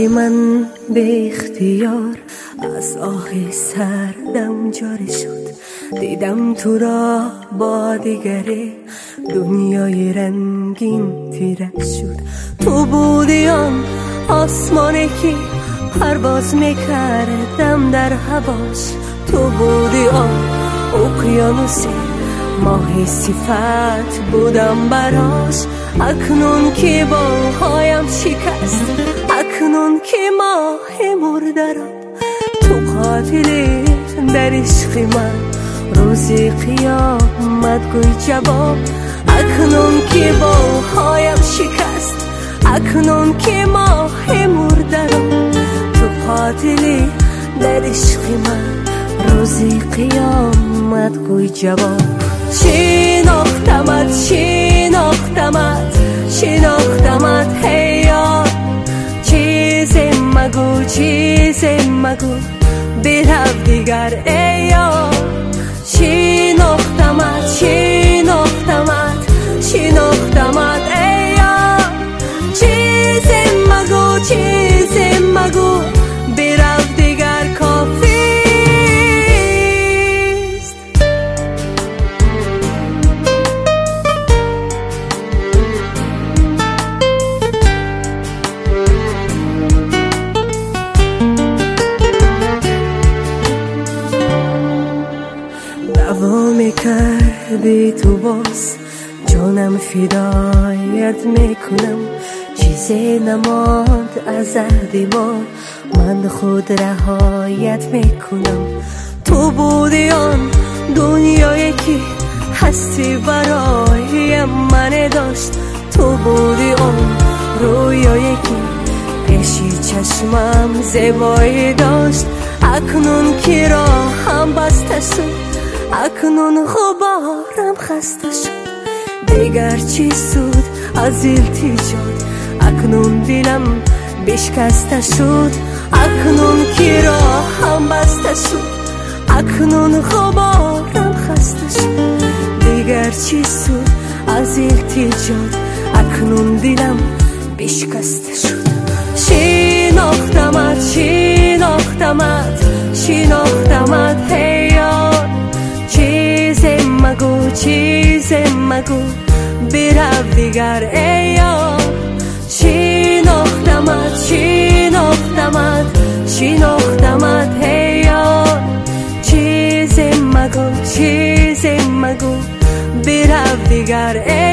وقتی من به اختیار از آه سردم جاری شد، دیدم تو را با دیگری دنیای رنگین تیرک شد. تو بودی آن آسمانی که پرواز میکردم در هواش، تو بودی آن اقیانوسی ماهی صفت بودم براش. اکنون که باهایم شکست، اکنون که ماه مردرم، تو قاتلی در عشق من روزی قیامت گوی جواب. اکنون که باهایم شکست، اکنون که ماه مردرم، تو قاتلی در عشق من روزی قیامت گوی جواب. شناختمت شناختمت شناختمت هی یار، چیزی مگو چیزی مگو برو دیگر ای یار. شناختمت شناختمت شناختمت ای یار، چیزی مگو چیزی مگو برو دیگر کافی. دعوا کردی تو باز، جانم فدایت میکنم. چیزی نماند از عهد ما، من خود رهایت میکنم. تو بودی آن دنیایی که هستی برای من داشت، تو بودی آن رویایی که پیشی چشمم زیبایی داشت. اکنون که راهم بسته شد، اکنون غبارم خسته شد، دیگر چی سود از التجاد. اکنون دلم بشکسته شد، اکنون که راهم بسته شد، اکنون غبارم خسته شد، دیگر چی سود از التجاد. اکنون دلم بشکسته شد. شناختمت شناختمت شناختمت هی یار، چیزی مگو چیزی مگو برو دیگر ای یار. شناختمت شناختمت شناختمت هی یار، چیزی مگو چیزی مگو برو دیگر ای